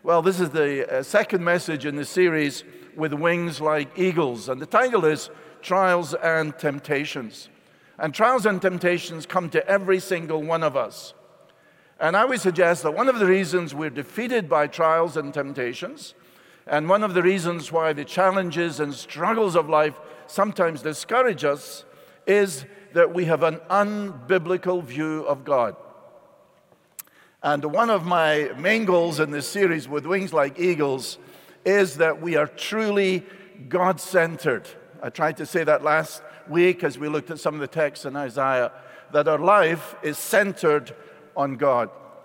Well, this is the second message in the series, With Wings Like Eagles, and the title is Trials and Temptations. And trials and temptations come to every single one of us. And I would suggest that one of the reasons we're defeated by trials and temptations, and one of the reasons why the challenges and struggles of life sometimes discourage us, is that we have an unbiblical view of God. And one of my main goals in this series, With Wings Like Eagles, is that we are truly God-centered. I tried to say that last week as we looked at some of the texts in Isaiah, that our life is centered on God.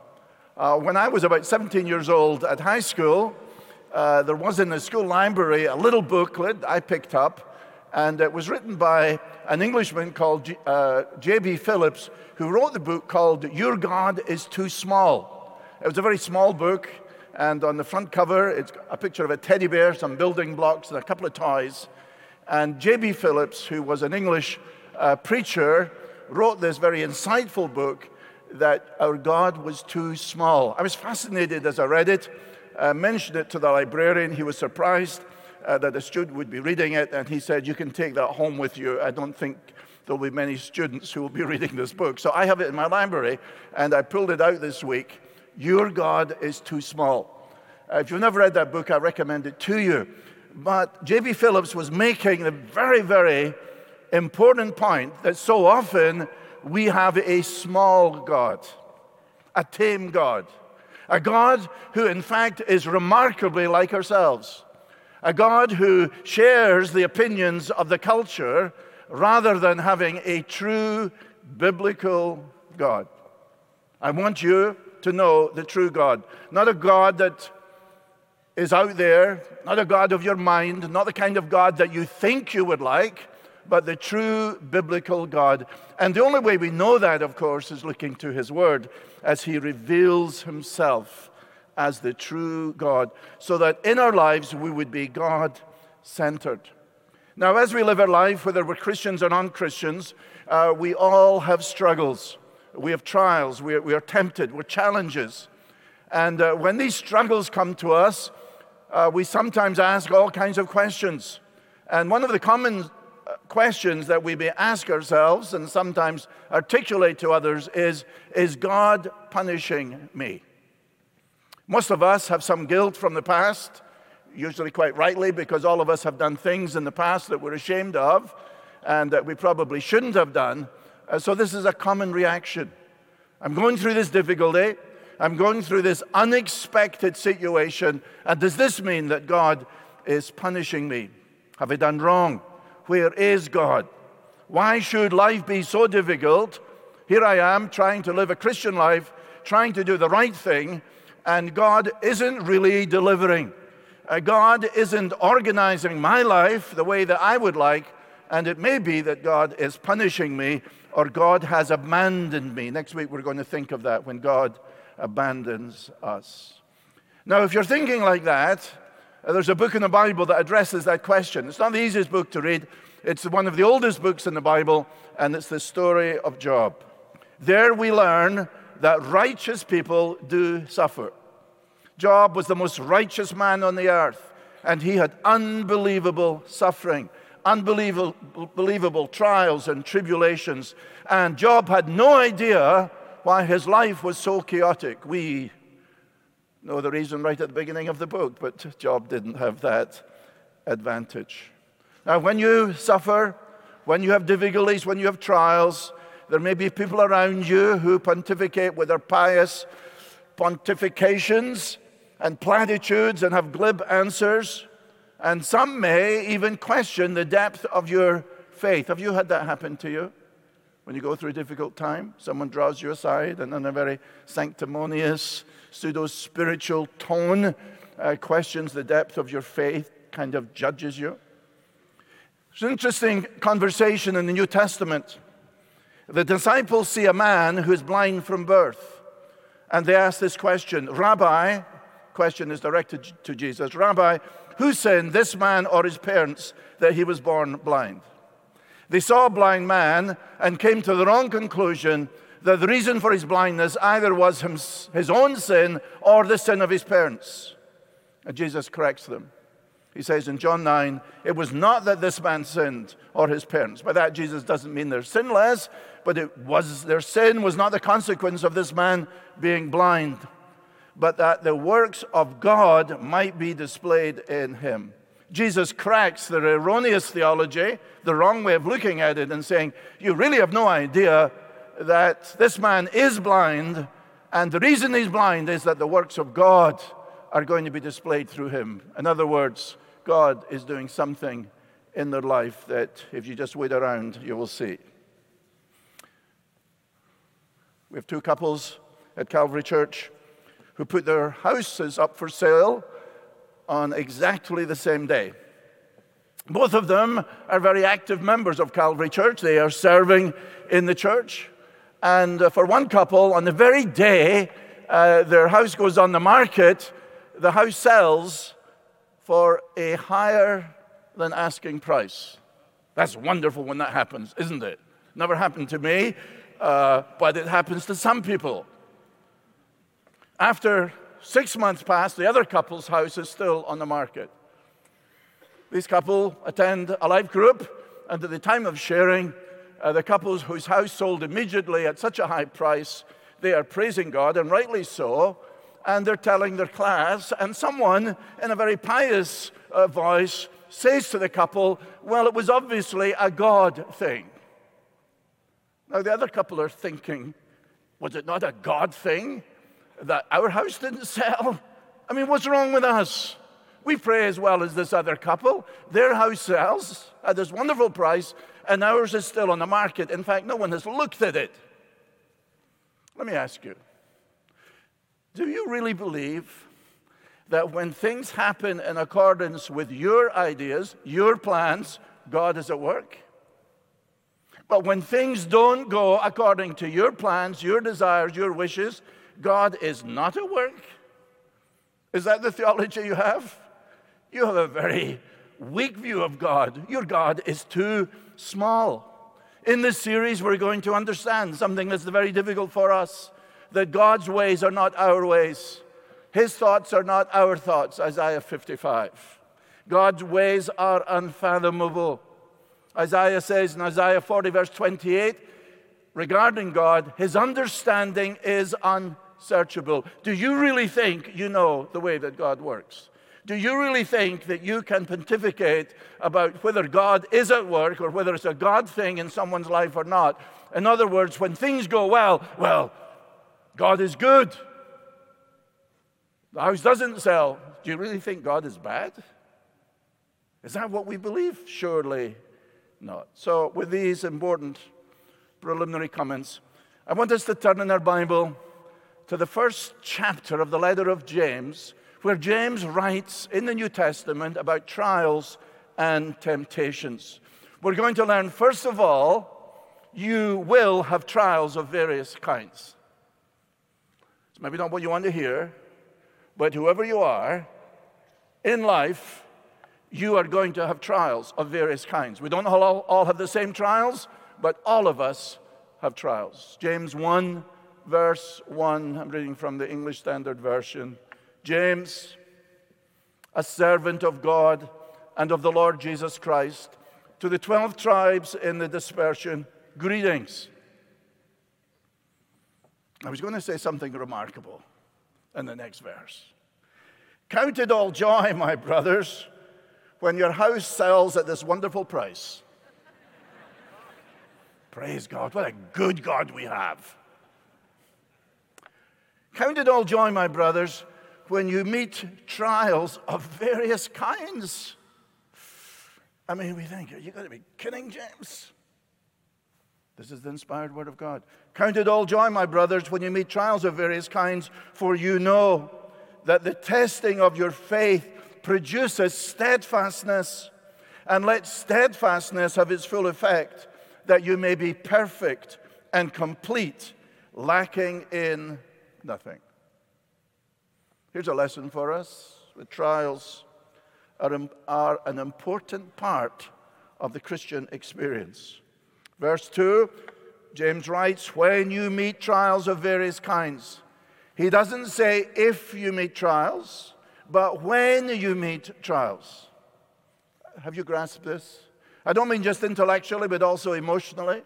When I was about 17 years old at high school, there was in the school library a little booklet I picked up, and it was written by an Englishman called J.B. Phillips, who wrote the book called Your God is Too Small. It was a very small book, and on the front cover, it's a picture of a teddy bear, some building blocks, and a couple of toys. And J.B. Phillips, who was an English preacher, wrote this very insightful book that our God was too small. I was fascinated as I read it, mentioned it to the librarian. He was surprised that a student would be reading it, and he said, "You can take that home with you. I don't think there'll be many students who will be reading this book." So I have it in my library, and I pulled it out this week. Your God is Too Small. If you've never read that book, I recommend it to you. But J.B. Phillips was making the very, very important point that so often we have a small God, a tame God, a God who in fact is remarkably like ourselves, a God who shares the opinions of the culture rather than having a true biblical God. I want you to know the true God, not a God that is out there, not a God of your mind, not the kind of God that you think you would like, but the true biblical God. And the only way we know that, of course, is looking to His Word as He reveals Himself as the true God, so that in our lives we would be God-centered. Now, as we live our life, whether we're Christians or non-Christians, we all have struggles. We have trials. We are tempted. We're challenges. And when these struggles come to us, we sometimes ask all kinds of questions. And one of the common questions that we may ask ourselves and sometimes articulate to others is God punishing me? Most of us have some guilt from the past, usually quite rightly, because all of us have done things in the past that we're ashamed of and that we probably shouldn't have done. So this is a common reaction. I'm going through this difficulty. I'm going through this unexpected situation. And does this mean that God is punishing me? Have I done wrong? Where is God? Why should life be so difficult? Here I am trying to live a Christian life, trying to do the right thing, and God isn't really delivering. God isn't organizing my life the way that I would like, and it may be that God is punishing me or God has abandoned me. Next week we're going to think of that, when God abandons us. Now, if you're thinking like that, there's a book in the Bible that addresses that question. It's not the easiest book to read. It's one of the oldest books in the Bible, and it's the story of Job. There we learn that righteous people do suffer. Job was the most righteous man on the earth, and he had unbelievable suffering, unbelievable trials and tribulations. And Job had no idea why his life was so chaotic. We know the reason right at the beginning of the book, but Job didn't have that advantage. Now, when you suffer, when you have difficulties, when you have trials, there may be people around you who pontificate with their pious pontifications and platitudes and have glib answers, and some may even question the depth of your faith. Have you had that happen to you? When you go through a difficult time, someone draws you aside and in a very sanctimonious, pseudo-spiritual tone questions the depth of your faith, kind of judges you. There's an interesting conversation in the New Testament. The disciples see a man who is blind from birth, and they ask this question, Rabbi, question is directed to Jesus, Rabbi, who sinned, this man or his parents, that he was born blind? They saw a blind man and came to the wrong conclusion that the reason for his blindness either was his own sin or the sin of his parents. And Jesus corrects them. He says in John 9, it was not that this man sinned or his parents. By that, Jesus doesn't mean they're sinless, but their sin was not the consequence of this man being blind, but that the works of God might be displayed in him. Jesus corrects their erroneous theology, the wrong way of looking at it, and saying, you really have no idea that this man is blind, and the reason he's blind is that the works of God are going to be displayed through him. In other words, God is doing something in their life that if you just wait around, you will see. We have two couples at Calvary Church who put their houses up for sale on exactly the same day. Both of them are very active members of Calvary Church. They are serving in the church. And for one couple, on the very day their house goes on the market, the house sells for a higher than asking price. That's wonderful when that happens, isn't it? Never happened to me, but it happens to some people. After 6 months pass, the other couple's house is still on the market. These couple attend a life group, and at the time of sharing, the couples whose house sold immediately at such a high price, they are praising God, and rightly so, and they're telling their class, and someone in a very pious voice says to the couple, well, it was obviously a God thing. Now, the other couple are thinking, was it not a God thing that our house didn't sell? I mean, what's wrong with us? We pray as well as this other couple. Their house sells at this wonderful price, and ours is still on the market. In fact, no one has looked at it. Let me ask you, do you really believe that when things happen in accordance with your ideas, your plans, God is at work? But when things don't go according to your plans, your desires, your wishes, God is not at work? Is that the theology you have? You have a very weak view of God. Your God is too small. In this series, we're going to understand something that's very difficult for us, that God's ways are not our ways. His thoughts are not our thoughts, Isaiah 55. God's ways are unfathomable. Isaiah says in Isaiah 40, verse 28, regarding God, his understanding is unsearchable. Do you really think you know the way that God works? Do you really think that you can pontificate about whether God is at work or whether it's a God thing in someone's life or not? In other words, when things go well, God is good. The house doesn't sell. Do you really think God is bad? Is that what we believe? Surely not. So with these important preliminary comments, I want us to turn in our Bible to the first chapter of the letter of James, where James writes in the New Testament about trials and temptations. We're going to learn, first of all, you will have trials of various kinds. It's maybe not what you want to hear, but whoever you are, in life, you are going to have trials of various kinds. We don't all have the same trials, but all of us have trials. James 1, verse 1, I'm reading from the English Standard Version. James, a servant of God and of the Lord Jesus Christ, to the 12 tribes in the dispersion, greetings. I was going to say something remarkable in the next verse. Count it all joy, my brothers, when your house sells at this wonderful price. Praise God, what a good God we have. Count it all joy, my brothers, when you meet trials of various kinds. I mean, we think, are you going to be kidding, James? This is the inspired word of God. Count it all joy, my brothers, when you meet trials of various kinds, for you know that the testing of your faith produces steadfastness, and let steadfastness have its full effect, that you may be perfect and complete, lacking in nothing. Here's a lesson for us. The trials are an important part of the Christian experience. Verse 2, James writes, when you meet trials of various kinds. He doesn't say if you meet trials, But when you meet trials, have you grasped this? I don't mean just intellectually, but also emotionally.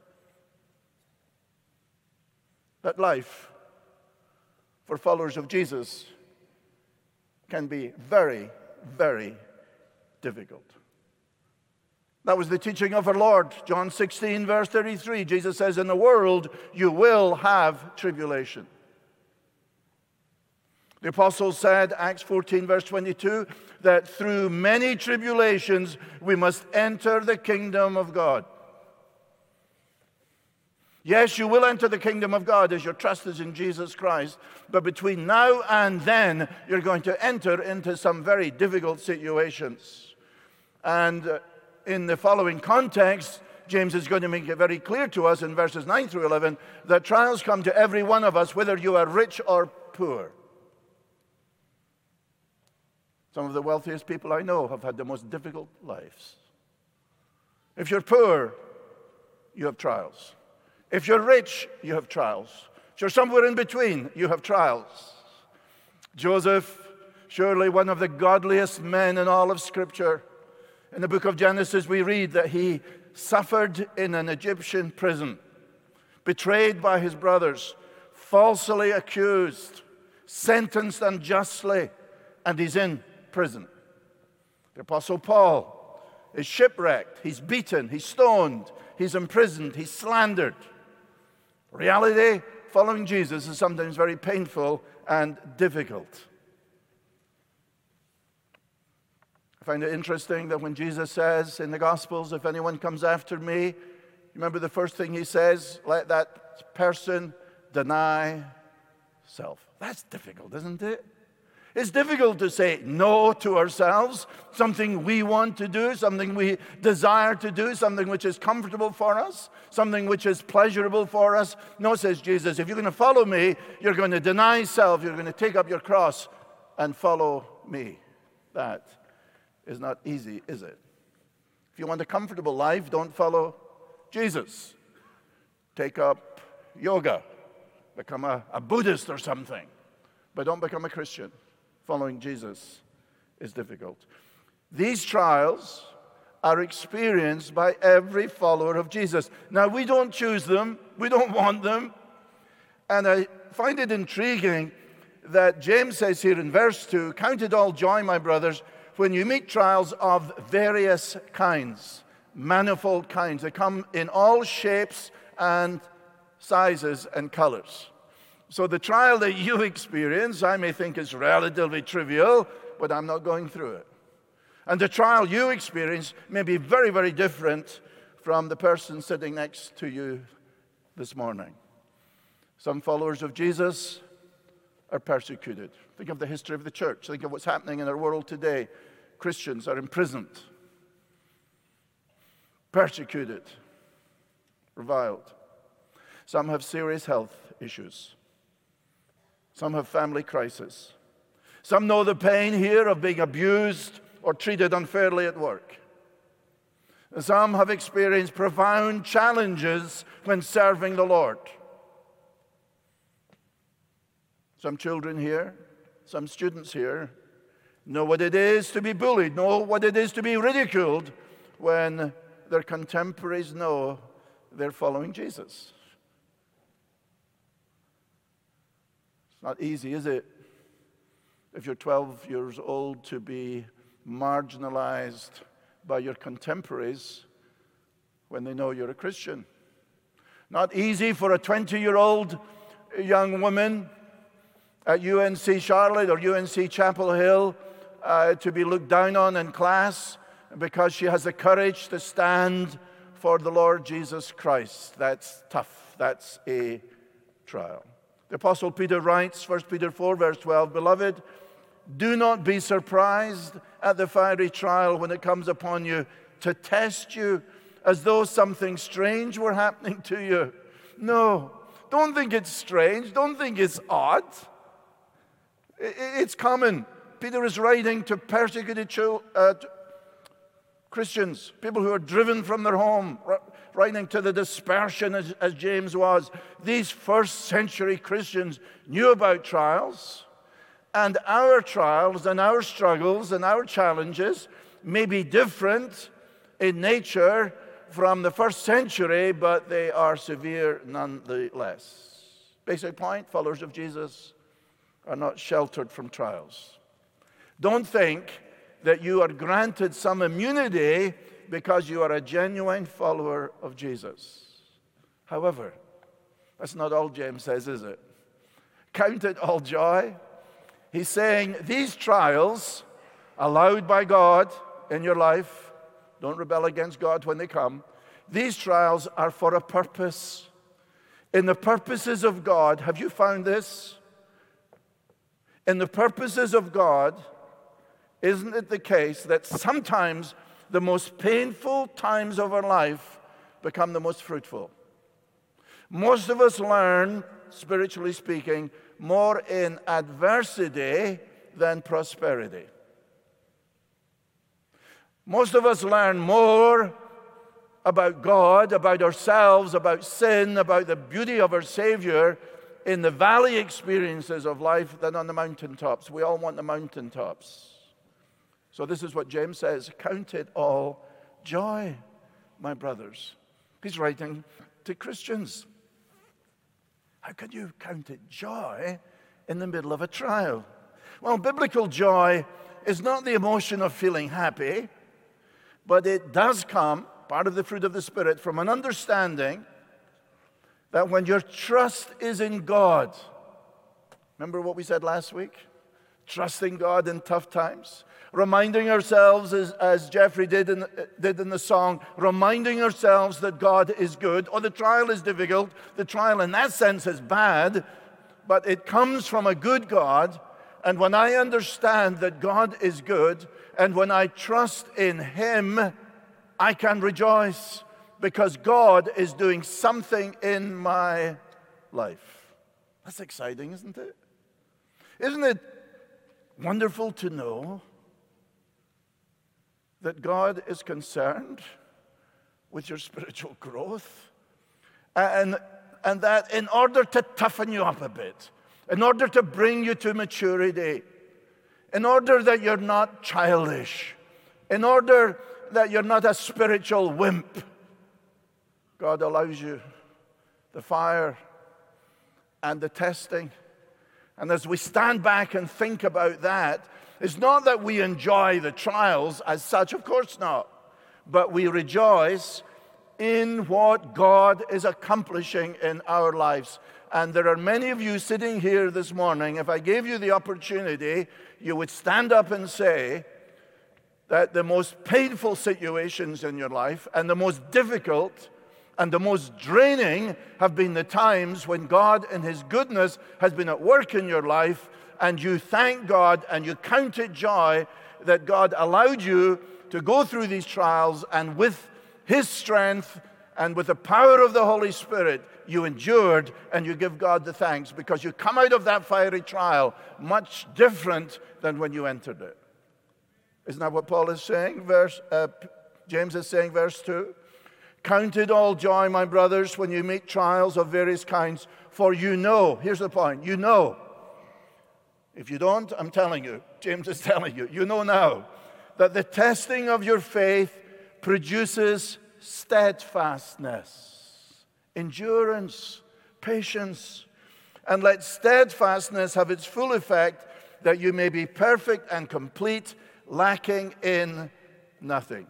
That life for followers of Jesus can be very, very difficult. That was the teaching of our Lord. John 16, verse 33. Jesus says, in the world you will have tribulation. The apostle said, Acts 14, verse 22, that through many tribulations we must enter the kingdom of God. Yes, you will enter the kingdom of God as your trust is in Jesus Christ, but between now and then, you're going to enter into some very difficult situations. And in the following context, James is going to make it very clear to us in verses 9 through 11 that trials come to every one of us, whether you are rich or poor. Some of the wealthiest people I know have had the most difficult lives. If you're poor, you have trials. If you're rich, you have trials. If you're somewhere in between, you have trials. Joseph, surely one of the godliest men in all of Scripture. In the book of Genesis, we read that he suffered in an Egyptian prison, betrayed by his brothers, falsely accused, sentenced unjustly, and he's in prison. The Apostle Paul is shipwrecked, he's beaten, he's stoned, he's imprisoned, he's slandered. Reality, following Jesus is sometimes very painful and difficult. I find it interesting that when Jesus says in the Gospels, if anyone comes after me, remember the first thing he says, let that person deny self. That's difficult, isn't it? It's difficult to say no to ourselves, something we want to do, something we desire to do, something which is comfortable for us, something which is pleasurable for us. No, says Jesus, if you're going to follow me, you're going to deny self, you're going to take up your cross and follow me. That is not easy, is it? If you want a comfortable life, don't follow Jesus. Take up yoga, become a Buddhist or something, but don't become a Christian. Following Jesus is difficult. These trials are experienced by every follower of Jesus. Now, we don't choose them. We don't want them. And I find it intriguing that James says here in verse 2, count it all joy, my brothers, when you meet trials of various kinds, manifold kinds. They come in all shapes and sizes and colors. So the trial that you experience, I may think is relatively trivial, but I'm not going through it. And the trial you experience may be very, very different from the person sitting next to you this morning. Some followers of Jesus are persecuted. Think of the history of the church. Think of what's happening in our world today. Christians are imprisoned, persecuted, reviled. Some have serious health issues. Some have family crisis. Some know the pain here of being abused or treated unfairly at work. Some have experienced profound challenges when serving the Lord. Some children here, some students here, know what it is to be bullied, know what it is to be ridiculed when their contemporaries know they're following Jesus. It's not easy, is it, if you're 12 years old to be marginalized by your contemporaries when they know you're a Christian. Not easy for a 20-year-old young woman at UNC Charlotte or UNC Chapel Hill to be looked down on in class because she has the courage to stand for the Lord Jesus Christ. That's tough. That's a trial. The Apostle Peter writes, 1 Peter 4, verse 12, Beloved, do not be surprised at the fiery trial when it comes upon you to test you as though something strange were happening to you. No, don't think it's strange. Don't think it's odd. It's common. Peter is writing to persecuted Christians, people who are driven from their home, writing to the dispersion as James was. These first century Christians knew about trials, And our trials and our struggles and our challenges may be different in nature from the first century, but they are severe nonetheless. Basic point, followers of Jesus are not sheltered from trials. Don't think that you are granted some immunity because you are a genuine follower of Jesus. However, that's not all James says, is it? Count it all joy. He's saying these trials allowed by God in your life, don't rebel against God when they come. These trials are for a purpose. In the purposes of God, have you found this? In the purposes of God, isn't it the case that sometimes the most painful times of our life become the most fruitful? Most of us learn, spiritually speaking, more in adversity than prosperity. Most of us learn more about God, about ourselves, about sin, about the beauty of our Savior in the valley experiences of life than on the mountaintops. We all want the mountaintops. So this is what James says, count it all joy, my brothers. He's writing to Christians. How can you count it joy in the middle of a trial? Well, biblical joy is not the emotion of feeling happy, but it does come, part of the fruit of the Spirit, from an understanding that when your trust is in God, remember what we said last week? Trusting God in tough times. Reminding ourselves, as Jeffrey did in the song, reminding ourselves that God is good. Oh, the trial is difficult. The trial in that sense is bad, but it comes from a good God. And when I understand that God is good, and when I trust in Him, I can rejoice because God is doing something in my life. That's exciting, isn't it? Isn't it wonderful to know that God is concerned with your spiritual growth? And that in order to toughen you up a bit, in order to bring you to maturity, in order that you're not childish, in order that you're not a spiritual wimp, God allows you the fire and the testing. And as we stand back and think about that, it's not that we enjoy the trials as such, of course not, but we rejoice in what God is accomplishing in our lives. And there are many of you sitting here this morning, if I gave you the opportunity, you would stand up and say that the most painful situations in your life and the most difficult and the most draining have been the times when God in His goodness has been at work in your life, and you thank God and you count it joy that God allowed you to go through these trials, and with His strength and with the power of the Holy Spirit, you endured, and you give God the thanks because you come out of that fiery trial much different than when you entered it. Isn't that what Paul is saying? James is saying, verse 2. Count it all joy, my brothers, when you meet trials of various kinds, for you know, here's the point, you know. If you don't, I'm telling you, James is telling you, you know now, that the testing of your faith produces steadfastness, endurance, patience, and let steadfastness have its full effect, that you may be perfect and complete, lacking in nothing.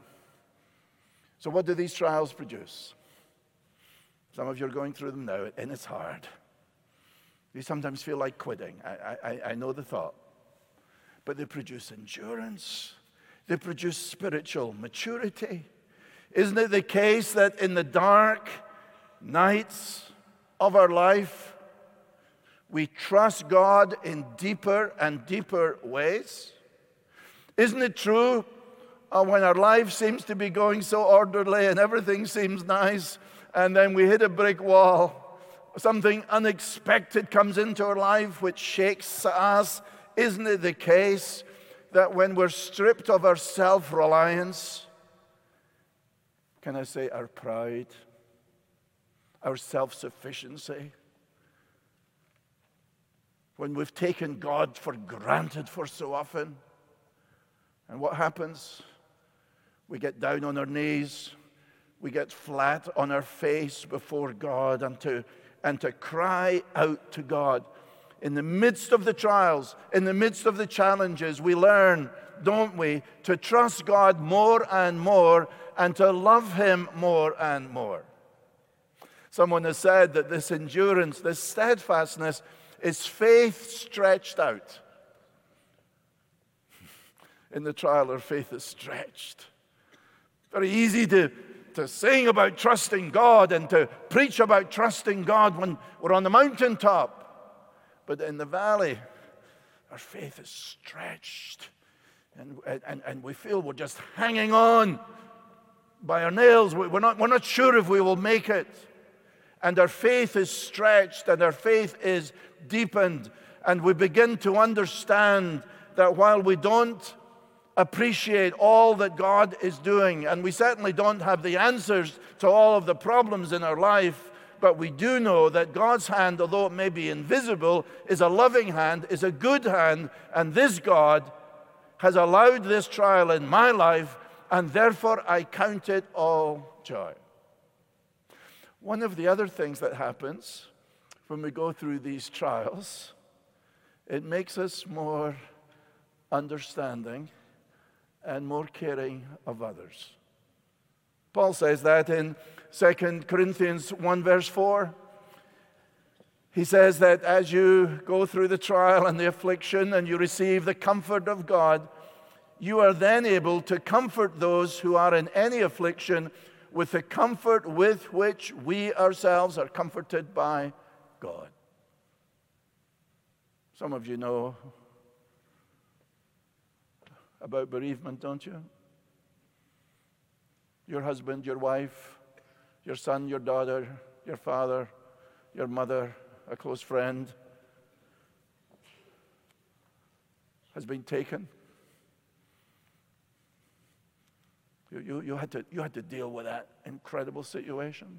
So what do these trials produce? Some of you are going through them now, and it's hard. You sometimes feel like quitting. I know the thought. But they produce endurance. They produce spiritual maturity. Isn't it the case that in the dark nights of our life, we trust God in deeper and deeper ways? Isn't it true when our life seems to be going so orderly and everything seems nice, and then we hit a brick wall, something unexpected comes into our life which shakes us? Isn't it the case that when we're stripped of our self-reliance, can I say our pride, our self-sufficiency, when we've taken God for granted for so often. And what happens? We get down on our knees. We get flat on our face before God and to cry out to God. In the midst of the trials, in the midst of the challenges, we learn, don't we, to trust God more and more and to love Him more and more. Someone has said that this endurance, this steadfastness, is faith stretched out. In the trial, our faith is stretched. Very easy to sing about trusting God and to preach about trusting God when we're on the mountaintop. But in the valley, our faith is stretched. And we feel we're just hanging on by our nails. We're not sure if we will make it. And our faith is stretched and our faith is deepened. And we begin to understand that while we don't appreciate all that God is doing, and we certainly don't have the answers to all of the problems in our life, but we do know that God's hand, although it may be invisible, is a loving hand, is a good hand, and this God has allowed this trial in my life, and therefore I count it all joy. One of the other things that happens when we go through these trials, it makes us more understanding and more caring of others. Paul says that in 2 Corinthians 1 verse 4. He says that as you go through the trial and the affliction and you receive the comfort of God, you are then able to comfort those who are in any affliction with the comfort with which we ourselves are comforted by God. Some of you know about bereavement, don't you? Your husband, your wife, your son, your daughter, your father, your mother, a close friend has been taken. You had to deal with that incredible situation.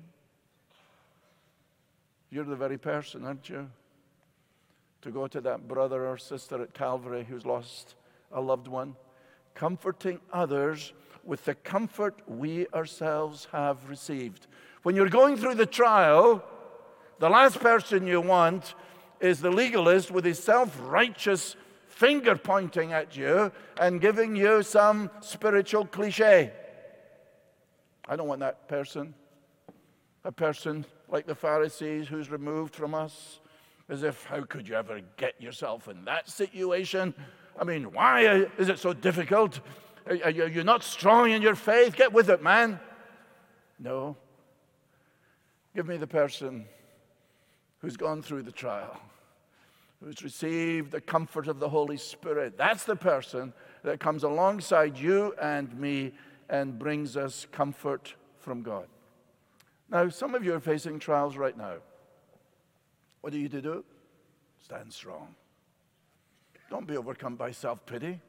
You're the very person, aren't you, to go to that brother or sister at Calvary who's lost a loved one, comforting others with the comfort we ourselves have received. When you're going through the trial, the last person you want is the legalist with his self-righteous finger pointing at you and giving you some spiritual cliche. I don't want that person. A person like the Pharisees who's removed from us, as if, how could you ever get yourself in that situation? I mean, why is it so difficult? Are you not strong in your faith? Get with it, man. No. Give me the person who's gone through the trial, who's received the comfort of the Holy Spirit. That's the person that comes alongside you and me and brings us comfort from God. Now, some of you are facing trials right now. What are you to do? Stand strong. Don't be overcome by self-pity.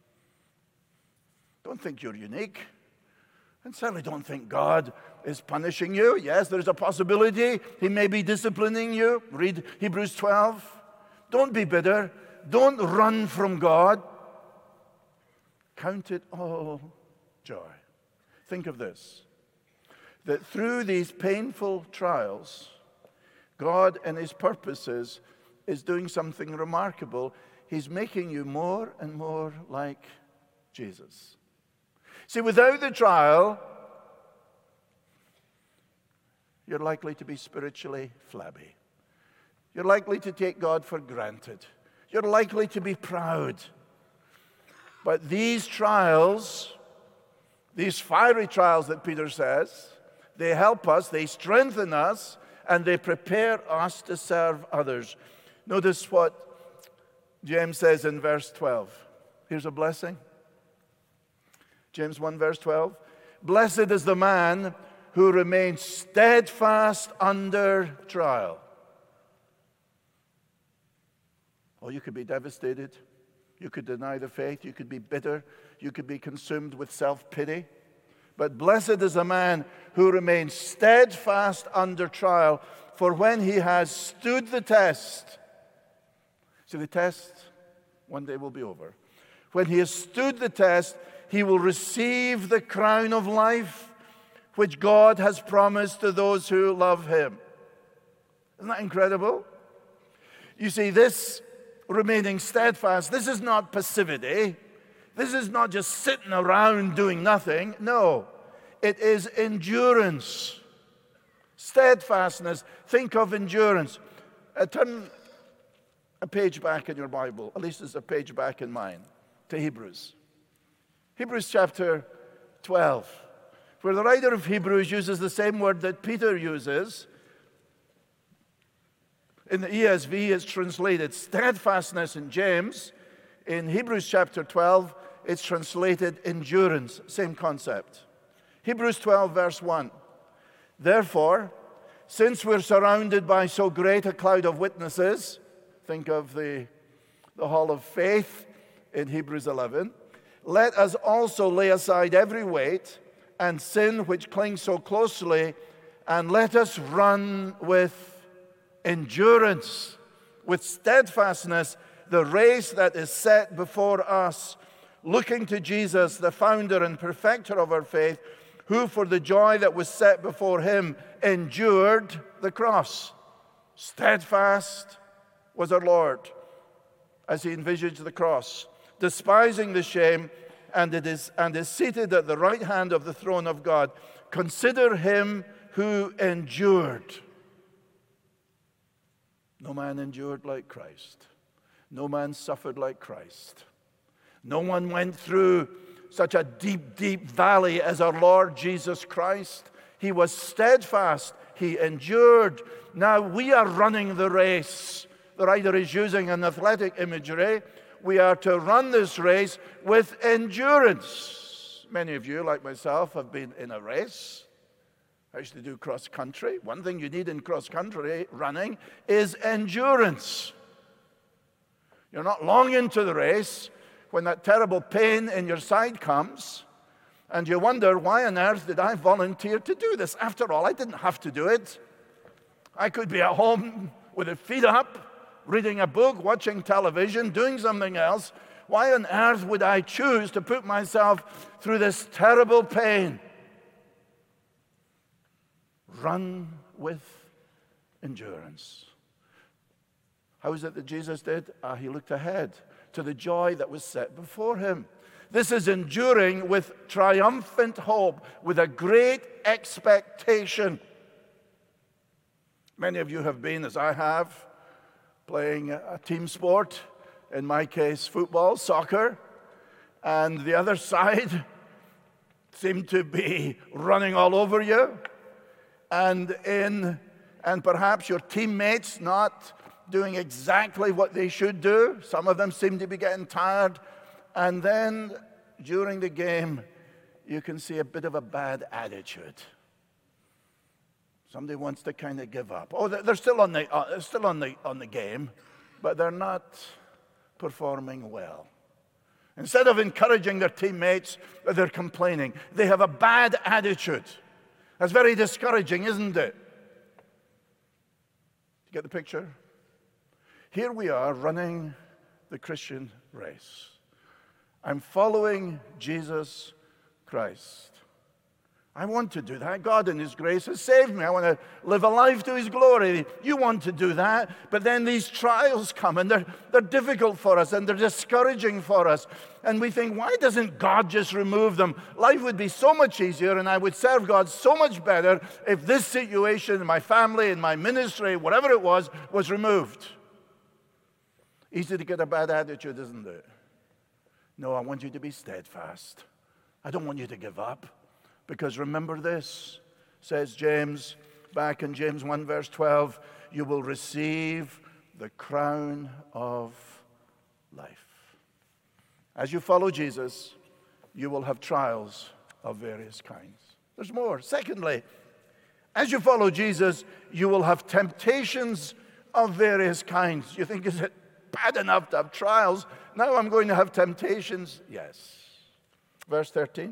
Don't think you're unique. And certainly don't think God is punishing you. Yes, there's a possibility He may be disciplining you. Read Hebrews 12. Don't be bitter. Don't run from God. Count it all joy. Think of this, that through these painful trials, God in His purposes is doing something remarkable. He's making you more and more like Jesus. See, without the trial, you're likely to be spiritually flabby. You're likely to take God for granted. You're likely to be proud. But these trials, these fiery trials that Peter says, they help us, they strengthen us, and they prepare us to serve others. Notice what James says in verse 12. Here's a blessing. James 1 verse 12. Blessed is the man who remains steadfast under trial. Oh, you could be devastated. You could deny the faith. You could be bitter. You could be consumed with self-pity. But blessed is the man who remains steadfast under trial, for when he has stood the test, So the test one day will be over. When he has stood the test, he will receive the crown of life which God has promised to those who love him. Isn't that incredible? You see, this remaining steadfast, this is not passivity. This is not just sitting around doing nothing. No, it is endurance. Steadfastness. Think of endurance. Turn a page back in your Bible, at least it's a page back in mine, to Hebrews. Hebrews chapter 12, where the writer of Hebrews uses the same word that Peter uses. In the ESV, it's translated steadfastness in James. In Hebrews chapter 12, it's translated endurance. Same concept. Hebrews 12, verse 1. Therefore, since we're surrounded by so great a cloud of witnesses, think of the hall of faith in Hebrews 11, let us also lay aside every weight and sin which clings so closely, and let us run with endurance, with steadfastness, the race that is set before us, looking to Jesus, the founder and perfecter of our faith, who for the joy that was set before him endured the cross. Steadfast was our Lord as he envisaged the cross, despising the shame, and is seated at the right hand of the throne of God. Consider him who endured. No man endured like Christ. No man suffered like Christ. No one went through such a deep, deep valley as our Lord Jesus Christ. He was steadfast. He endured. Now we are running the race. The writer is using an athletic imagery. We are to run this race with endurance. Many of you, like myself, have been in a race. I used to do cross country. One thing you need in cross country running is endurance. You're not long into the race when that terrible pain in your side comes, and you wonder, why on earth did I volunteer to do this? After all, I didn't have to do it. I could be at home with the feet up, reading a book, watching television, doing something else. Why on earth would I choose to put myself through this terrible pain? Run with endurance. How is it that Jesus did? He looked ahead to the joy that was set before him. This is enduring with triumphant hope, with a great expectation. Many of you have been, as I have, playing a team sport, in my case, football, soccer, and the other side seemed to be running all over you, and perhaps your teammates not doing exactly what they should do. Some of them seem to be getting tired, and then during the game, you can see a bit of a bad attitude. Somebody wants to kind of give up. Oh, they're still on the game, but they're not performing well. Instead of encouraging their teammates, they're complaining. They have a bad attitude. That's very discouraging, isn't it? You get the picture? Here we are running the Christian race. I'm following Jesus Christ. I want to do that. God in his grace has saved me. I want to live a life to his glory. You want to do that. But then these trials come, and they're difficult for us, and they're discouraging for us. And we think, why doesn't God just remove them? Life would be so much easier, and I would serve God so much better if this situation in my family, in my ministry, whatever it was removed. Easy to get a bad attitude, isn't it? No, I want you to be steadfast. I don't want you to give up. Because remember this, says James, back in James 1 verse 12, you will receive the crown of life. As you follow Jesus, you will have trials of various kinds. There's more. Secondly, as you follow Jesus, you will have temptations of various kinds. You think, is it bad enough to have trials? Now I'm going to have temptations. Yes. Verse 13.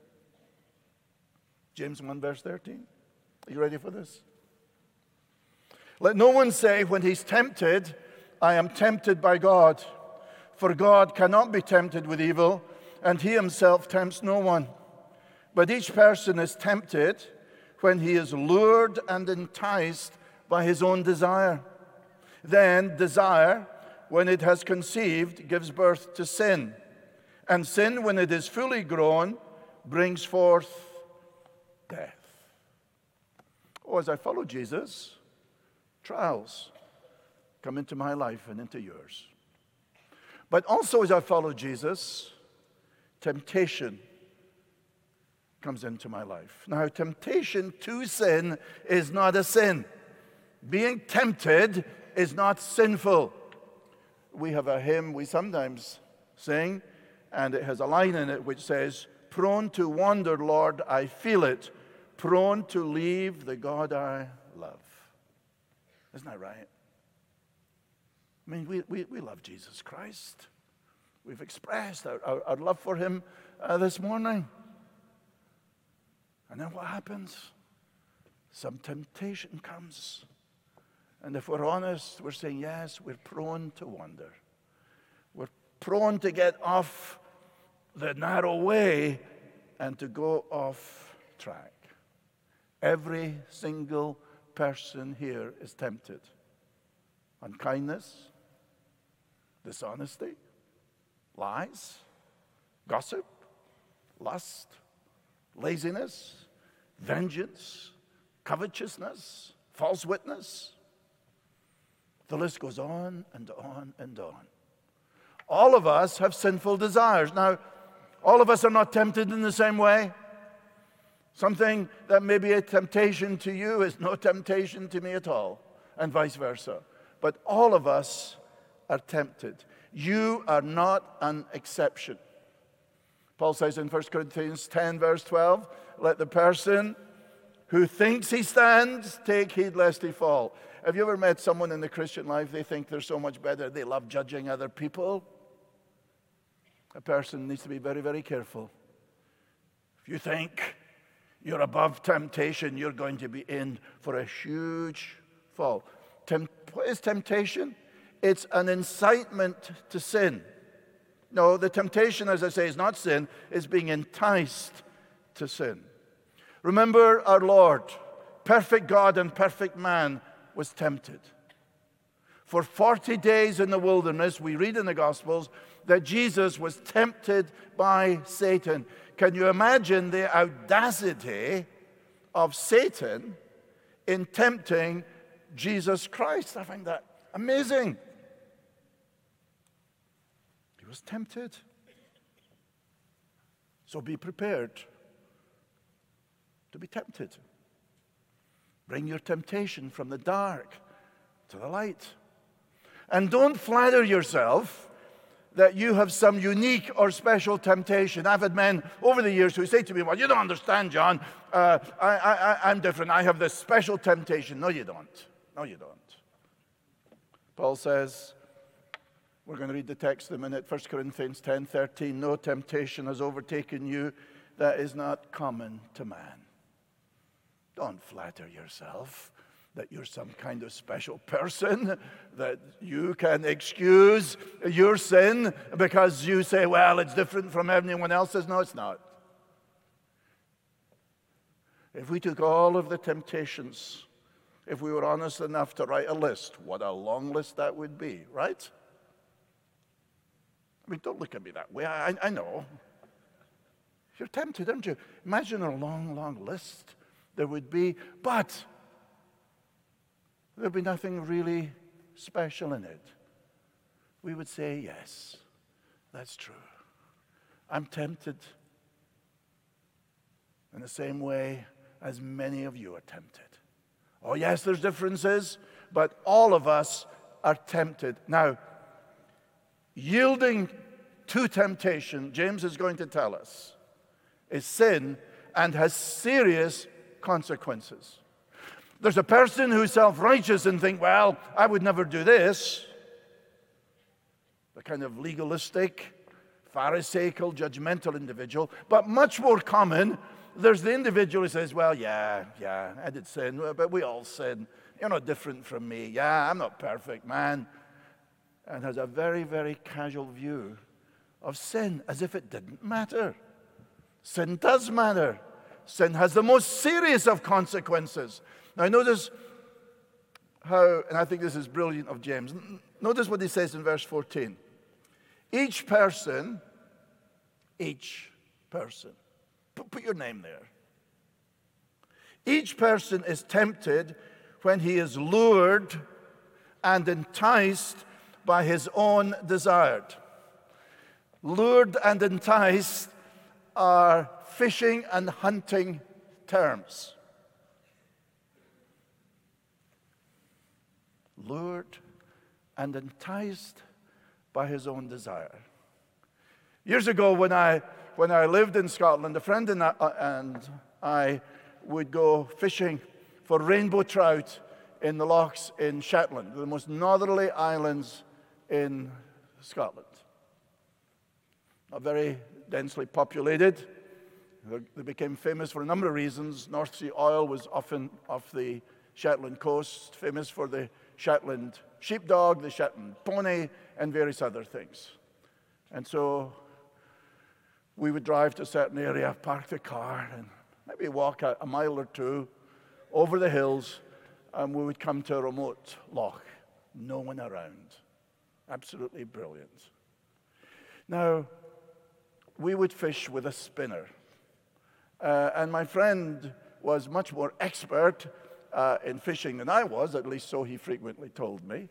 James 1 verse 13. Are you ready for this? Let no one say when he's tempted, I am tempted by God. For God cannot be tempted with evil, and he himself tempts no one. But each person is tempted when he is lured and enticed by his own desire. Then desire, when it has conceived, gives birth to sin. And sin, when it is fully grown, brings forth death. Oh, as I follow Jesus, trials come into my life and into yours. But also as I follow Jesus, temptation comes into my life. Now, temptation to sin is not a sin. Being tempted is not sinful. We have a hymn we sometimes sing, and it has a line in it which says, "Prone to wander, Lord, I feel it, prone to leave the God I love." Isn't that right? I mean, we love Jesus Christ. We've expressed our love for him this morning. And then what happens? Some temptation comes. And if we're honest, we're saying, yes, we're prone to wander. We're prone to get off the narrow way and to go off track. Every single person here is tempted. Unkindness, dishonesty, lies, gossip, lust, laziness, vengeance, covetousness, false witness. The list goes on and on and on. All of us have sinful desires. Now, all of us are not tempted in the same way. Something that may be a temptation to you is no temptation to me at all, and vice versa. But all of us are tempted. You are not an exception. Paul says in 1 Corinthians 10, verse 12, "Let the person who thinks he stands take heed lest he fall." Have you ever met someone in the Christian life, they think they're so much better, they love judging other people? A person needs to be very, very careful. If you think you're above temptation, you're going to be in for a huge fall. What is temptation? It's an incitement to sin. No, the temptation, as I say, is not sin. It's being enticed to sin. Remember our Lord, perfect God and perfect man, was tempted. For 40 days in the wilderness, we read in the Gospels that Jesus was tempted by Satan. Can you imagine the audacity of Satan in tempting Jesus Christ? I find that amazing. He was tempted. So be prepared to be tempted. Bring your temptation from the dark to the light. And don't flatter yourself that you have some unique or special temptation. I've had men over the years who say to me, "Well, you don't understand, John. I'm different. I have this special temptation." No, you don't. No, you don't. Paul says, we're going to read the text in a minute, 1 Corinthians 10:13, "No temptation has overtaken you that is not common to man." Don't flatter yourself that you're some kind of special person, that you can excuse your sin because you say, "Well, it's different from everyone else's." No, it's not. If we took all of the temptations, if we were honest enough to write a list, what a long list that would be, right? I mean, don't look at me that way. I know. You're tempted, aren't you? Imagine a long, long list there would be, but there'd be nothing really special in it. We would say, yes, that's true. I'm tempted in the same way as many of you are tempted. Oh, yes, there's differences, but all of us are tempted. Now, yielding to temptation, James is going to tell us, is sin and has serious consequences. There's a person who's self-righteous and think, "Well, I would never do this." The kind of legalistic, pharisaical, judgmental individual. But much more common, there's the individual who says, "Well, yeah, I did sin, but we all sin. You're not different from me. Yeah, I'm not perfect, man." and has a very, very casual view of sin, as if it didn't matter. Sin does matter. Sin has the most serious of consequences. Now notice how, and I think this is brilliant of James, notice what he says in verse 14. Each person, put your name there. Each person is tempted when he is lured and enticed by his own desire. Lured and enticed are fishing and hunting terms. Lured and enticed by his own desire. Years ago, when I lived in Scotland, a friend and I would go fishing for rainbow trout in the lochs in Shetland, the most northerly islands in Scotland. Not very densely populated. They became famous for a number of reasons. North Sea oil was often off the Shetland coast, famous for the Shetland sheepdog, the Shetland pony, and various other things. And so we would drive to a certain area, park the car, and maybe walk a mile or two over the hills, and we would come to a remote loch. No one around. Absolutely brilliant. Now, we would fish with a spinner. And my friend was much more expert in fishing than I was, at least so he frequently told me.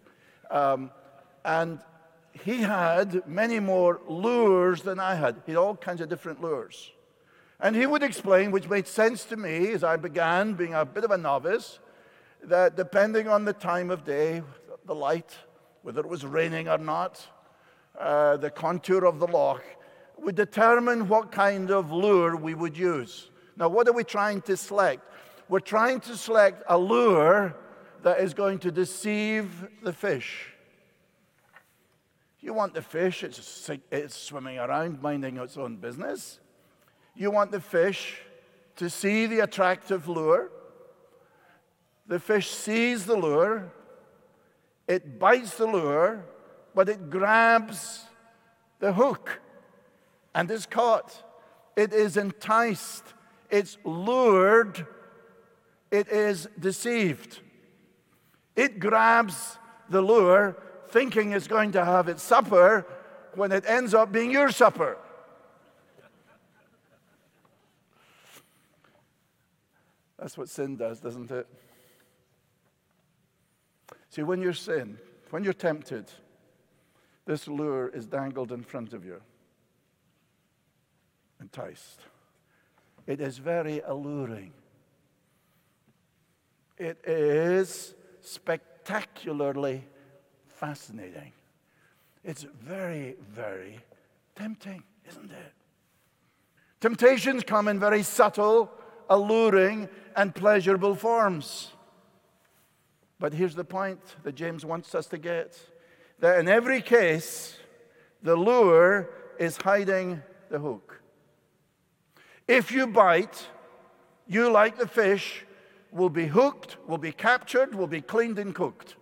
And he had many more lures than I had. He had all kinds of different lures. And he would explain, which made sense to me as I began being a bit of a novice, that depending on the time of day, the light, whether it was raining or not, the contour of the loch, would determine what kind of lure we would use. Now, what are we trying to select? We're trying to select a lure that is going to deceive the fish. You want the fish, it's swimming around, minding its own business. You want the fish to see the attractive lure. The fish sees the lure. It bites the lure, but it grabs the hook and is caught. It is enticed. It's lured. It is deceived. It grabs the lure, thinking it's going to have its supper, when it ends up being your supper. That's what sin does, doesn't it? See, when you're tempted, this lure is dangled in front of you, enticed. It is very alluring. It is spectacularly fascinating. It's very, very tempting, isn't it? Temptations come in very subtle, alluring, and pleasurable forms. But here's the point that James wants us to get, that in every case, the lure is hiding the hook. If you bite, you, like the fish, will be hooked, will be captured, will be cleaned and cooked.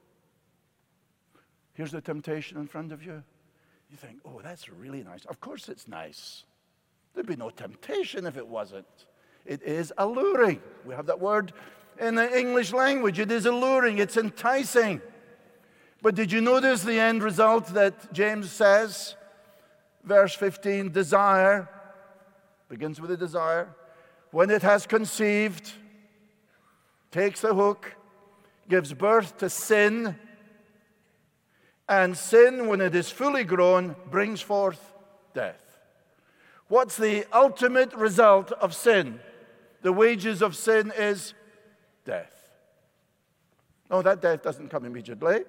Here's the temptation in front of you. You think, oh, that's really nice. Of course it's nice. There'd be no temptation if it wasn't. It is alluring. We have that word in the English language. It is alluring. It's enticing. But did you notice the end result that James says? Verse 15, desire, begins with a desire. When it has conceived, takes the hook, gives birth to sin, and sin, when it is fully grown, brings forth death. What's the ultimate result of sin? The wages of sin is death. No, that death doesn't come immediately.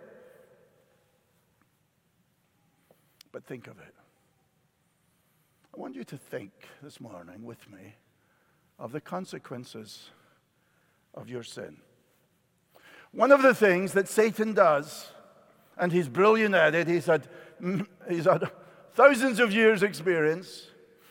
But think of it. I want you to think this morning with me of the consequences of your sin. One of the things that Satan does, and he's brilliant at it, he's had thousands of years' experience.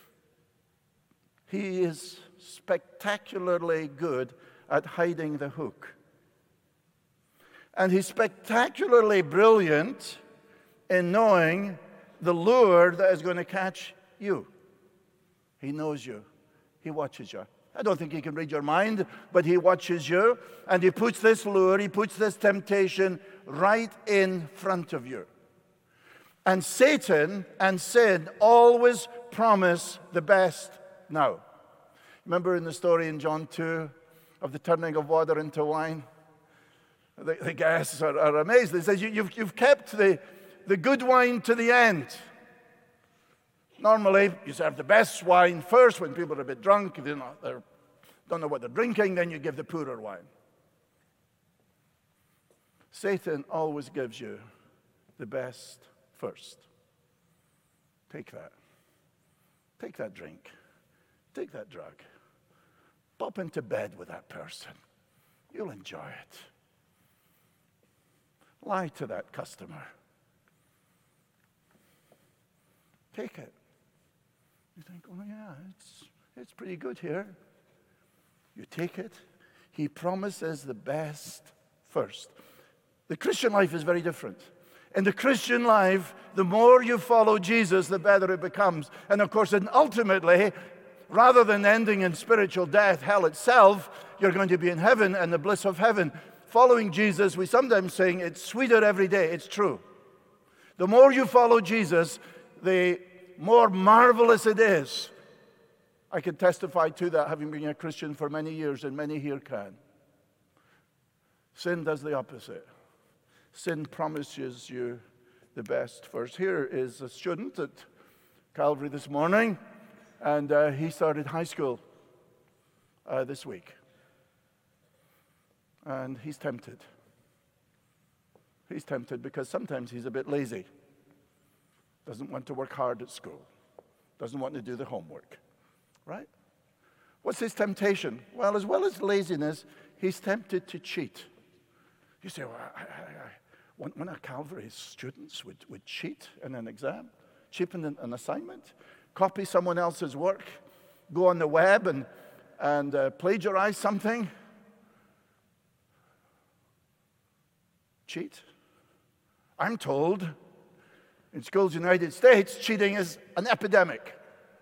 He is spectacularly good at hiding the hook. And he's spectacularly brilliant in knowing the lure that is going to catch you. He knows you. He watches you. I don't think he can read your mind, but he watches you, and he puts this lure, he puts this temptation right in front of you. And Satan and sin always promise the best now. Remember in the story in John 2 of the turning of water into wine? The guests are amazed. They say, you've kept the good wine to the end. Normally, you serve the best wine first when people are a bit drunk. If they don't know what they're drinking, then you give the poorer wine. Satan always gives you the best first. Take that. Take that drink. Take that drug. Pop into bed with that person. You'll enjoy it. Lie to that customer. Take it. You think, oh yeah, it's pretty good here. You take it. He promises the best first. The Christian life is very different. In the Christian life, the more you follow Jesus, the better it becomes. And of course, and ultimately, rather than ending in spiritual death, hell itself, you're going to be in heaven and the bliss of heaven. Following Jesus, we sometimes sing, it's sweeter every day. It's true. The more you follow Jesus, the more marvelous it is. I can testify to that, having been a Christian for many years, and many here can. Sin does the opposite. Sin promises you the best first. Here is a student at Calvary this morning, and he started high school this week. And he's tempted. He's tempted because sometimes he's a bit lazy. Doesn't want to work hard at school. Doesn't want to do the homework. Right? What's his temptation? Well as laziness, he's tempted to cheat. You say, well, one of Calvary's students would cheat in an exam, cheapen an assignment, copy someone else's work, go on the web and plagiarize something. Cheat. I'm told in schools in the United States, cheating is an epidemic.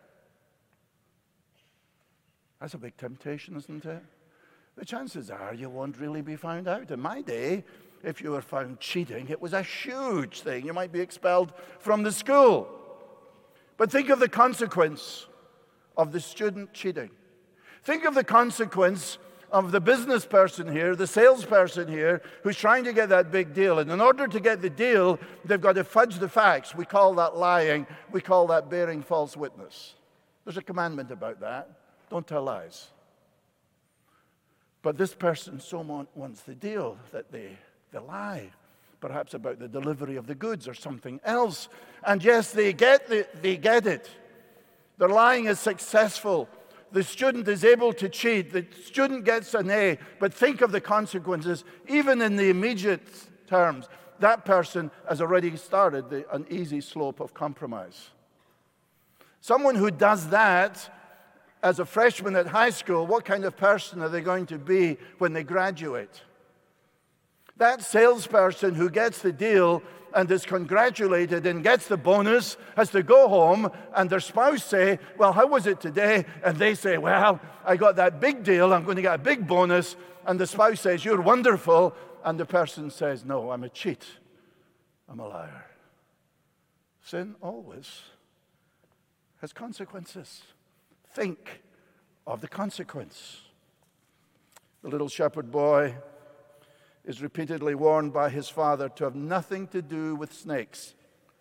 That's a big temptation, isn't it? The chances are you won't really be found out. In my day, if you were found cheating, it was a huge thing. You might be expelled from the school. But think of the consequence of the student cheating. Think of the consequence of the business person here, the salesperson here, who's trying to get that big deal. And in order to get the deal, they've got to fudge the facts. We call that lying. We call that bearing false witness. There's a commandment about that. Don't tell lies. But this person so wants the deal that they lie, perhaps about the delivery of the goods or something else. And yes, they get it. Their lying is successful. The student is able to cheat. The student gets an A. But think of the consequences. Even in the immediate terms, that person has already started the uneasy slope of compromise. Someone who does that as a freshman at high school, what kind of person are they going to be when they graduate? That salesperson who gets the deal and is congratulated and gets the bonus has to go home and their spouse say, well, how was it today? And they say, well, I got that big deal. I'm going to get a big bonus. And the spouse says, you're wonderful. And the person says, no, I'm a cheat. I'm a liar. Sin always has consequences. Think of the consequence. The little shepherd boy is repeatedly warned by his father to have nothing to do with snakes.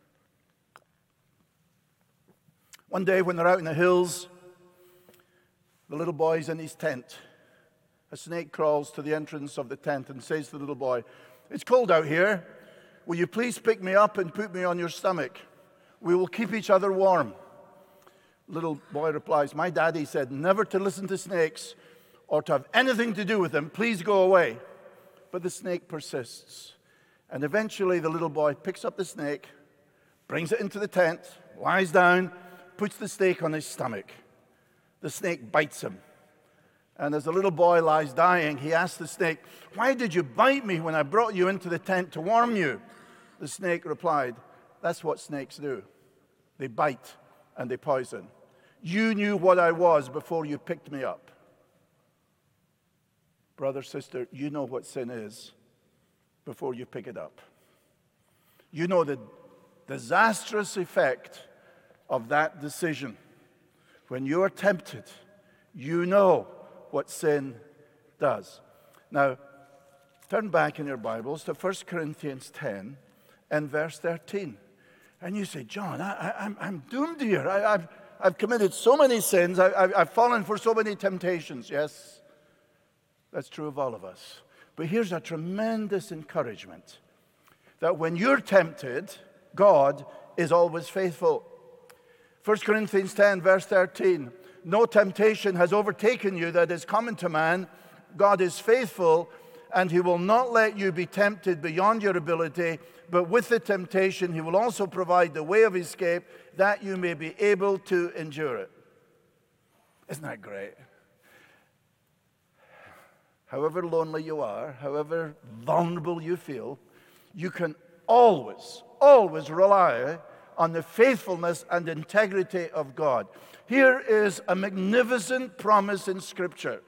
One day when they're out in the hills, the little boy's in his tent. A snake crawls to the entrance of the tent and says to the little boy, it's cold out here. Will you please pick me up and put me on your stomach? We will keep each other warm. Little boy replies, my daddy said never to listen to snakes or to have anything to do with them. Please go away. But the snake persists. And eventually the little boy picks up the snake, brings it into the tent, lies down, puts the snake on his stomach. The snake bites him. And as the little boy lies dying, he asks the snake, why did you bite me when I brought you into the tent to warm you? The snake replied, That's what snakes do. They bite and they poison. You knew what I was before you picked me up. Brother, sister, you know what sin is before you pick it up. You know the disastrous effect of that decision. When you are tempted, you know what sin does. Now, turn back in your Bibles to 1 Corinthians 10 and verse 13. And you say, John, I'm doomed here. I've committed so many sins. I've fallen for so many temptations. Yes, that's true of all of us. But here's a tremendous encouragement that when you're tempted, God is always faithful. 1 Corinthians 10, verse 13. No temptation has overtaken you that is common to man. God is faithful, and he will not let you be tempted beyond your ability, but with the temptation, he will also provide the way of escape that you may be able to endure it. Isn't that great? However lonely you are, however vulnerable you feel, you can always rely on the faithfulness and integrity of God. Here is a magnificent promise in Scripture.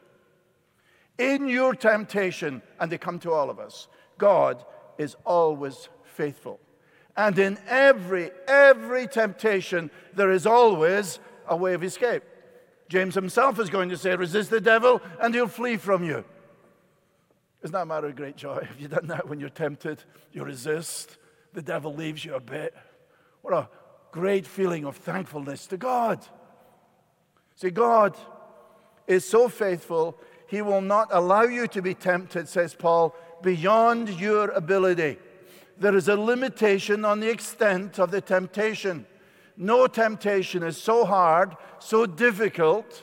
In your temptation, and they come to all of us, God is always faithful. And in every temptation, there is always a way of escape. James himself is going to say, resist the devil and he'll flee from you. Isn't that a matter of great joy? Have you done that when you're tempted? You resist, the devil leaves you a bit. What a great feeling of thankfulness to God. See, God is so faithful, he will not allow you to be tempted, says Paul, beyond your ability. There is a limitation on the extent of the temptation. No temptation is so hard, so difficult,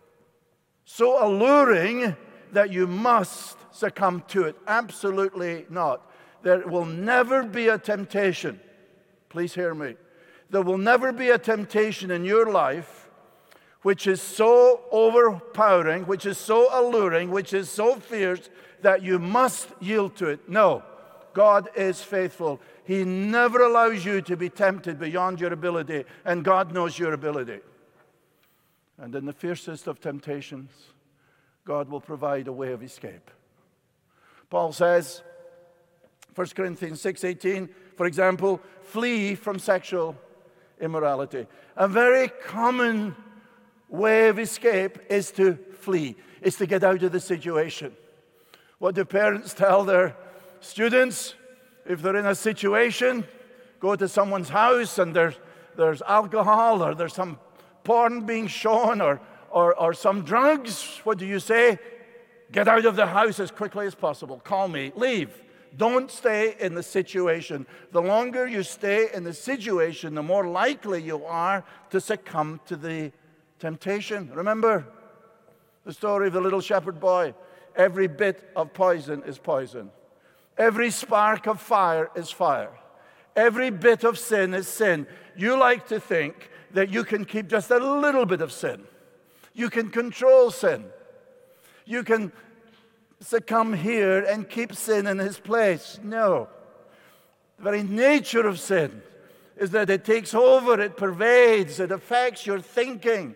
so alluring that you must succumb to it. Absolutely not. There will never be a temptation. Please hear me. There will never be a temptation in your life which is so overpowering, which is so alluring, which is so fierce that you must yield to it. No, God is faithful. He never allows you to be tempted beyond your ability, and God knows your ability. And in the fiercest of temptations, God will provide a way of escape. Paul says, 1 Corinthians 6:18, for example, flee from sexual immorality. A very common way of escape is to flee, is to get out of the situation. What do parents tell their students? If they're in a situation, go to someone's house and there's alcohol or there's some porn being shown or some drugs, what do you say? Get out of the house as quickly as possible. Call me. Leave. Don't stay in the situation. The longer you stay in the situation, the more likely you are to succumb to the temptation. Remember the story of the little shepherd boy. Every bit of poison is poison. Every spark of fire is fire. Every bit of sin is sin. You like to think that you can keep just a little bit of sin. You can control sin. You can succumb here and keep sin in his place. No. The very nature of sin is that it takes over, it pervades, it affects your thinking.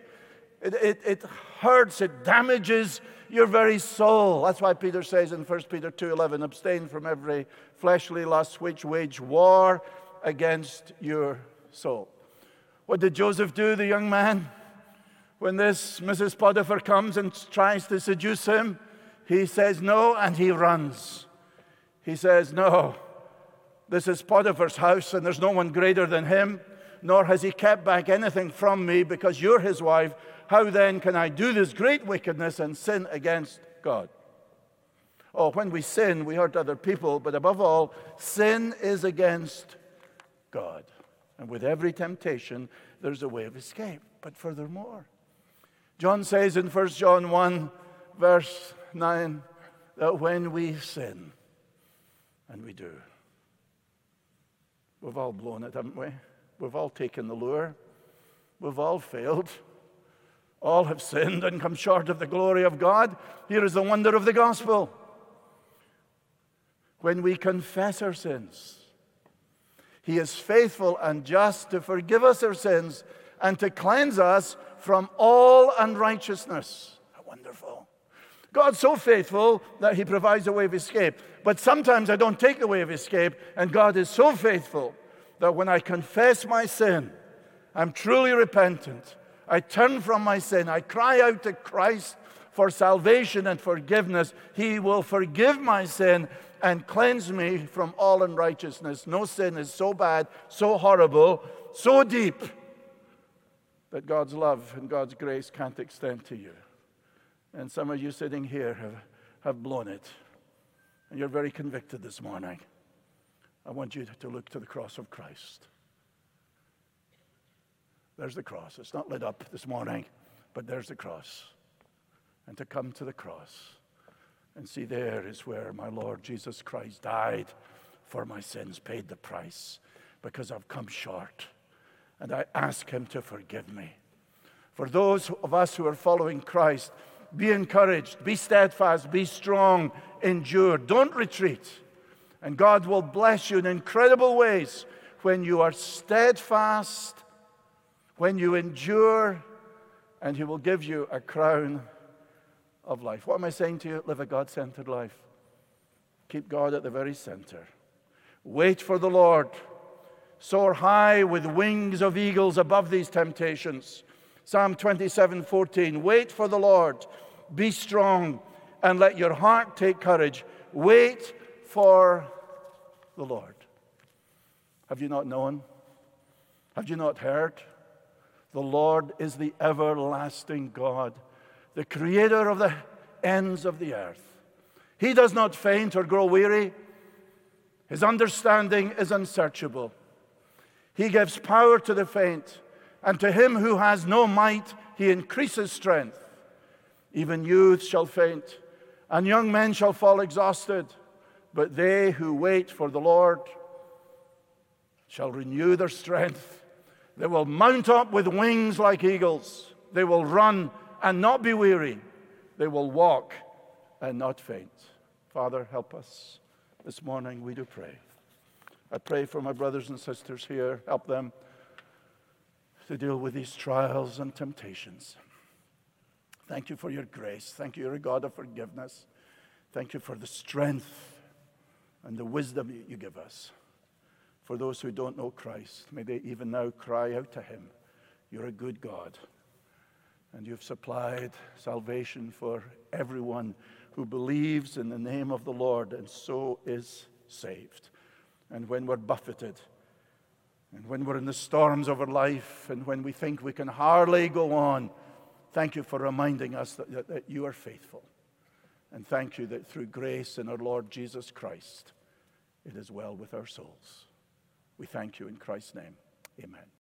It hurts, it damages your very soul. That's why Peter says in 1 Peter 2:11, abstain from every fleshly lust which wage war against your soul. What did Joseph do, the young man? When this Mrs. Potiphar comes and tries to seduce him, he says no, and he runs. He says, no, this is Potiphar's house, and there's no one greater than him, nor has he kept back anything from me because you're his wife. How then can I do this great wickedness and sin against God? Oh, when we sin, we hurt other people, but above all, sin is against God. And with every temptation, there's a way of escape. But furthermore, John says in 1 John 1, verse 9, that when we sin, and we do, we've all blown it, haven't we? We've all taken the lure. We've all failed. All have sinned and come short of the glory of God. Here is the wonder of the gospel. When we confess our sins, He is faithful and just to forgive us our sins and to cleanse us from all unrighteousness. How wonderful. God's so faithful that he provides a way of escape. But sometimes I don't take the way of escape, and God is so faithful that when I confess my sin, I'm truly repentant, I turn from my sin, I cry out to Christ for salvation and forgiveness, he will forgive my sin and cleanse me from all unrighteousness. No sin is so bad, so horrible, so deep that God's love and God's grace can't extend to you. And some of you sitting here have blown it. And you're very convicted this morning. I want you to look to the cross of Christ. There's the cross. It's not lit up this morning, but there's the cross. And to come to the cross and see, there is where my Lord Jesus Christ died for my sins, paid the price, because I've come short. And I ask him to forgive me. For those of us who are following Christ, be encouraged, be steadfast, be strong, endure. Don't retreat. And God will bless you in incredible ways when you are steadfast, when you endure, and he will give you a crown of life. What am I saying to you? Live a God-centered life. Keep God at the very center. Wait for the Lord. Soar high with wings of eagles above these temptations. Psalm 27:14. Wait for the Lord. Be strong and let your heart take courage. Wait for the Lord. Have you not known? Have you not heard? The Lord is the everlasting God, the creator of the ends of the earth. He does not faint or grow weary. His understanding is unsearchable. He gives power to the faint, and to him who has no might, he increases strength. Even youths shall faint, and young men shall fall exhausted, but they who wait for the Lord shall renew their strength. They will mount up with wings like eagles. They will run and not be weary. They will walk and not faint. Father, help us this morning, we do pray. I pray for my brothers and sisters here. Help them to deal with these trials and temptations. Thank you for your grace. Thank you, you're a God of forgiveness. Thank you for the strength and the wisdom you give us. For those who don't know Christ, may they even now cry out to him. You're a good God, and you've supplied salvation for everyone who believes in the name of the Lord, and so is saved. And when we're buffeted, and when we're in the storms of our life, and when we think we can hardly go on, thank you for reminding us that you are faithful. And thank you that through grace in our Lord Jesus Christ, it is well with our souls. We thank you in Christ's name. Amen.